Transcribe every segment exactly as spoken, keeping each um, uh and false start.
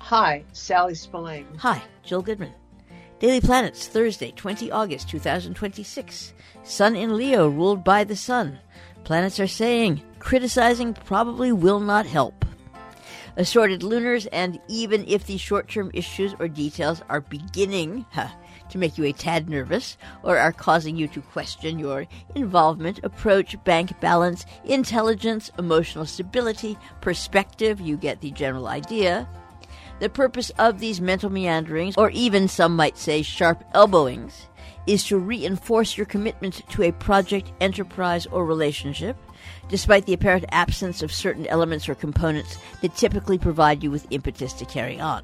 Hi, Sally Spillane. Hi, Jill Goodman. Daily Planets, Thursday, the twentieth of August, two thousand twenty-six. Sun in Leo, ruled by the Sun. Planets are saying, criticizing probably will not help. Assorted lunars, and even if the short-term issues or details are beginning huh, to make you a tad nervous, or are causing you to question your involvement, approach, bank balance, intelligence, emotional stability, perspective, you get the general idea. The purpose of these mental meanderings, or even some might say sharp elbowings, is to reinforce your commitment to a project, enterprise, or relationship, despite the apparent absence of certain elements or components that typically provide you with impetus to carry on.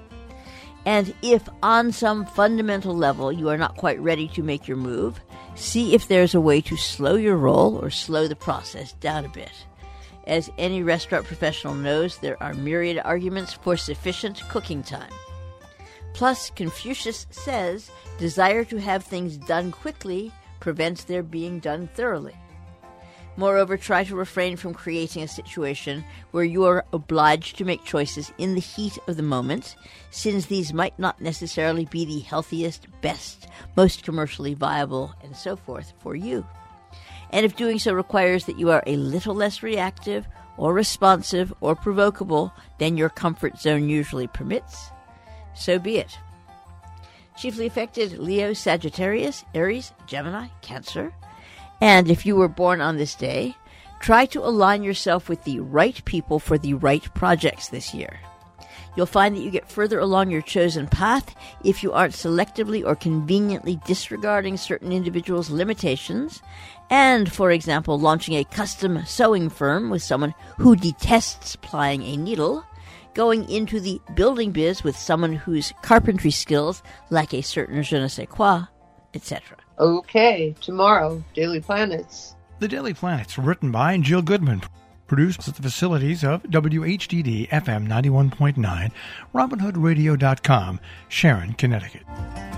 And if on some fundamental level you are not quite ready to make your move, see if there's a way to slow your roll or slow the process down a bit. As any restaurant professional knows, there are myriad arguments for sufficient cooking time. Plus, Confucius says, desire to have things done quickly prevents their being done thoroughly. Moreover, try to refrain from creating a situation where you are obliged to make choices in the heat of the moment, since these might not necessarily be the healthiest, best, most commercially viable, and so forth for you. And if doing so requires that you are a little less reactive or responsive or provocable than your comfort zone usually permits, so be it. Chiefly affected Leo, Sagittarius, Aries, Gemini, Cancer. And if you were born on this day, try to align yourself with the right people for the right projects this year. You'll find that you get further along your chosen path if you aren't selectively or conveniently disregarding certain individuals' limitations, and, for example, launching a custom sewing firm with someone who detests plying a needle, going into the building biz with someone whose carpentry skills lack a certain je ne sais quoi, et cetera. Okay, tomorrow, Daily Planets. The Daily Planets, written by Jill Goodman, produced at the facilities of W H D D F M ninety-one point nine, Robin Hood Radio dot com, Sharon, Connecticut.